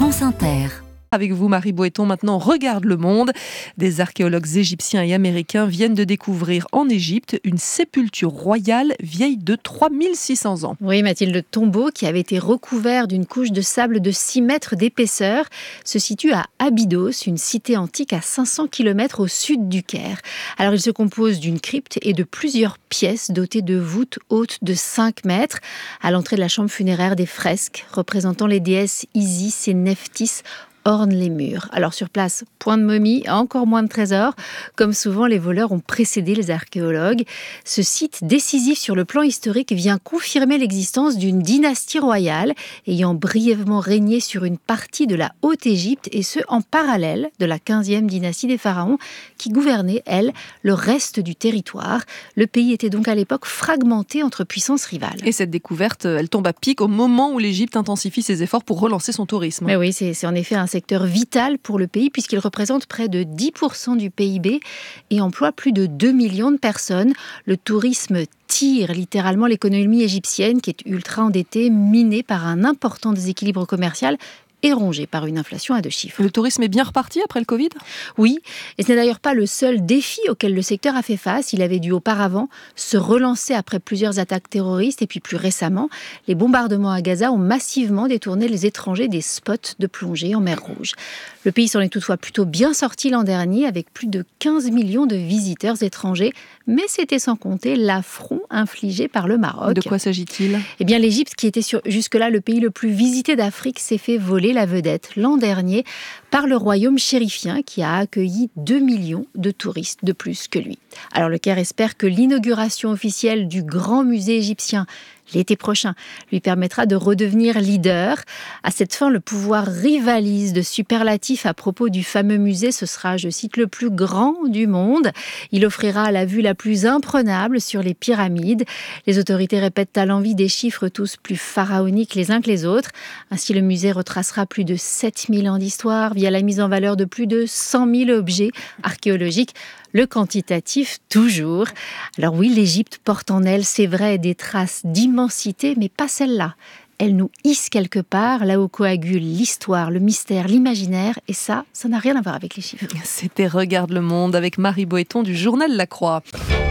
France Inter. Avec vous, Marie Boëton, maintenant, regarde le monde. Des archéologues égyptiens et américains viennent de découvrir en Égypte une sépulture royale vieille de 3600 ans. Oui, Mathilde, le tombeau, qui avait été recouvert d'une couche de sable de 6 mètres d'épaisseur, se situe à Abydos, une cité antique à 500 km au sud du Caire. Alors, il se compose d'une crypte et de plusieurs pièces dotées de voûtes hautes de 5 mètres. À l'entrée de la chambre funéraire, des fresques représentant les déesses Isis et Nephthys ornent les murs. Alors sur place, point de momie, encore moins de trésors. Comme souvent, les voleurs ont précédé les archéologues. Ce site décisif sur le plan historique vient confirmer l'existence d'une dynastie royale ayant brièvement régné sur une partie de la Haute-Égypte, et ce en parallèle de la 15e dynastie des pharaons qui gouvernait, elle, le reste du territoire. Le pays était donc à l'époque fragmenté entre puissances rivales. Et cette découverte, elle tombe à pic au moment où l'Égypte intensifie ses efforts pour relancer son tourisme. Mais oui, c'est en effet un secteur vital pour le pays puisqu'il représente près de 10% du PIB et emploie plus de 2 millions de personnes. Le tourisme tire littéralement l'économie égyptienne qui est ultra endettée, minée par un important déséquilibre commercial et rongée par une inflation à 2 chiffres. Le tourisme est bien reparti après le Covid ? Oui, et ce n'est d'ailleurs pas le seul défi auquel le secteur a fait face. Il avait dû auparavant se relancer après plusieurs attaques terroristes et puis plus récemment, les bombardements à Gaza ont massivement détourné les étrangers des spots de plongée en mer Rouge. Le pays s'en est toutefois plutôt bien sorti l'an dernier avec plus de 15 millions de visiteurs étrangers, mais c'était sans compter l'affront infligé par le Maroc. De quoi s'agit-il ? Eh bien, l'Égypte, qui était jusque-là le pays le plus visité d'Afrique, s'est fait voler la vedette l'an dernier par le royaume chérifien qui a accueilli 2 millions de touristes de plus que lui. Alors le Caire espère que l'inauguration officielle du grand musée égyptien l'été prochain lui permettra de redevenir leader. À cette fin, le pouvoir rivalise de superlatifs à propos du fameux musée. Ce sera, je cite, le plus grand du monde. Il offrira la vue la plus imprenable sur les pyramides. Les autorités répètent à l'envi des chiffres tous plus pharaoniques les uns que les autres. Ainsi, le musée retracera plus de 7000 ans d'histoire via la mise en valeur de plus de 100 000 objets archéologiques. Le quantitatif, toujours. Alors oui, l'Égypte porte en elle, c'est vrai, des traces d'immensité, mais pas celle-là. Elle nous hisse quelque part, là où coagule l'histoire, le mystère, l'imaginaire, et ça n'a rien à voir avec les chiffres. C'était Regarde le monde avec Marie Boëton du journal La Croix.